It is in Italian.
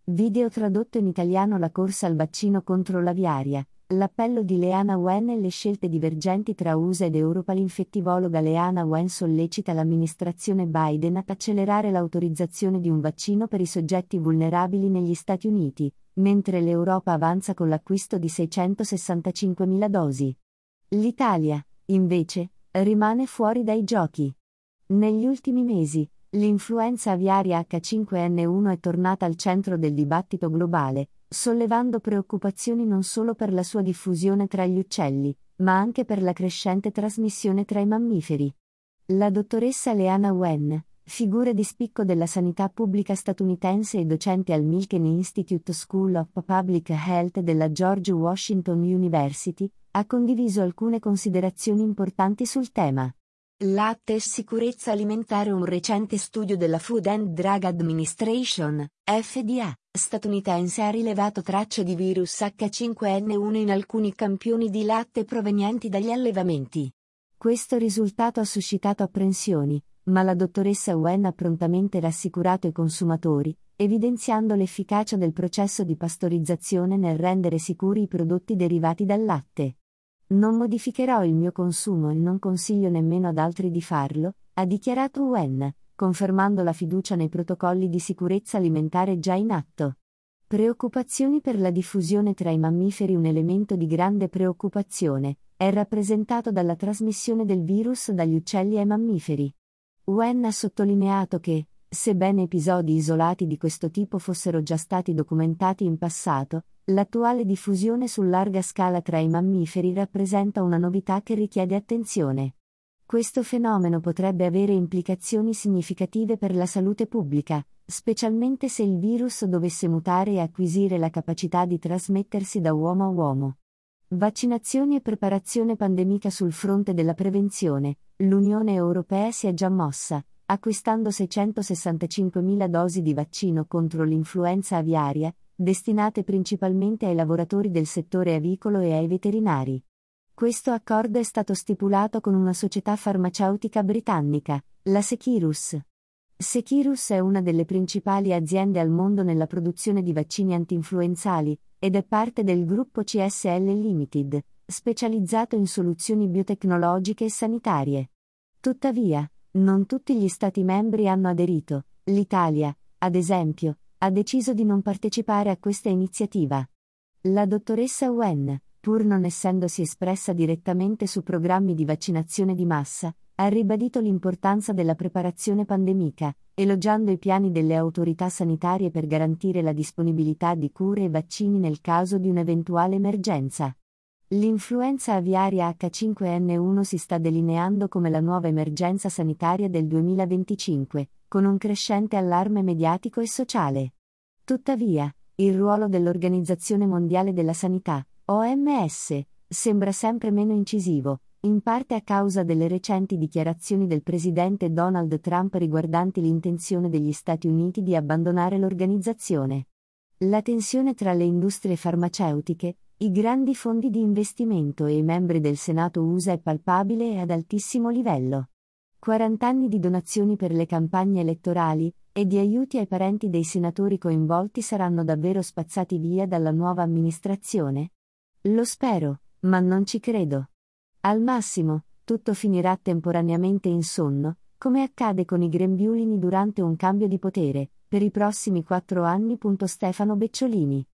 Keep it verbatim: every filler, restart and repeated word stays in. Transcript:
Video tradotto in italiano. La corsa al vaccino contro l'aviaria. L'appello di Leana Wen e le scelte divergenti tra U S A ed Europa. L'infettivologa Leana Wen sollecita l'amministrazione Biden ad accelerare l'autorizzazione di un vaccino per i soggetti vulnerabili negli Stati Uniti, mentre l'Europa avanza con l'acquisto di seicentosessantacinquemila dosi. L'Italia, invece, rimane fuori dai giochi. Negli ultimi mesi, l'influenza aviaria acca cinque enne uno è tornata al centro del dibattito globale, sollevando preoccupazioni non solo per la sua diffusione tra gli uccelli, ma anche per la crescente trasmissione tra i mammiferi. La dottoressa Leana Wen, figura di spicco della sanità pubblica statunitense e docente al Milken Institute School of Public Health della George Washington University, ha condiviso alcune considerazioni importanti sul tema. Latte e sicurezza alimentare. Un recente studio della Food and Drug Administration, F D A, statunitense ha rilevato tracce di virus acca cinque enne uno in alcuni campioni di latte provenienti dagli allevamenti. Questo risultato ha suscitato apprensioni, ma la dottoressa Wen ha prontamente rassicurato i consumatori, evidenziando l'efficacia del processo di pastorizzazione nel rendere sicuri i prodotti derivati dal latte. Non modificherò il mio consumo e non consiglio nemmeno ad altri di farlo, ha dichiarato Wen, confermando la fiducia nei protocolli di sicurezza alimentare già in atto. Preoccupazioni per la diffusione tra i mammiferi. Un elemento di grande preoccupazione è rappresentato dalla trasmissione del virus dagli uccelli ai mammiferi. Wen ha sottolineato che, sebbene episodi isolati di questo tipo fossero già stati documentati in passato, l'attuale diffusione su larga scala tra i mammiferi rappresenta una novità che richiede attenzione. Questo fenomeno potrebbe avere implicazioni significative per la salute pubblica, specialmente se il virus dovesse mutare e acquisire la capacità di trasmettersi da uomo a uomo. Vaccinazioni e preparazione pandemica. Sul fronte della prevenzione, l'Unione Europea si è già mossa, acquistando seicentosessantacinquemila dosi di vaccino contro l'influenza aviaria, destinate principalmente ai lavoratori del settore avicolo e ai veterinari. Questo accordo è stato stipulato con una società farmaceutica britannica, la Seqirus. Seqirus è una delle principali aziende al mondo nella produzione di vaccini antinfluenzali, ed è parte del gruppo C S L Limited, specializzato in soluzioni biotecnologiche e sanitarie. Tuttavia, non tutti gli Stati membri hanno aderito. L'Italia, ad esempio, ha deciso di non partecipare a questa iniziativa. La dottoressa Wen, pur non essendosi espressa direttamente su programmi di vaccinazione di massa, ha ribadito l'importanza della preparazione pandemica, elogiando i piani delle autorità sanitarie per garantire la disponibilità di cure e vaccini nel caso di un'eventuale emergenza. L'influenza aviaria acca cinque enne uno si sta delineando come la nuova emergenza sanitaria del duemilaventicinque, con un crescente allarme mediatico e sociale. Tuttavia, il ruolo dell'Organizzazione Mondiale della Sanità, O M S, sembra sempre meno incisivo, in parte a causa delle recenti dichiarazioni del presidente Donald Trump riguardanti l'intenzione degli Stati Uniti di abbandonare l'organizzazione. La tensione tra le industrie farmaceutiche, i grandi fondi di investimento e i membri del Senato U S A è palpabile e ad altissimo livello. quaranta anni di donazioni per le campagne elettorali e di aiuti ai parenti dei senatori coinvolti saranno davvero spazzati via dalla nuova amministrazione? Lo spero, ma non ci credo. Al massimo, tutto finirà temporaneamente in sonno, come accade con i grembiulini durante un cambio di potere, per i prossimi quattro anni. Stefano Becciolini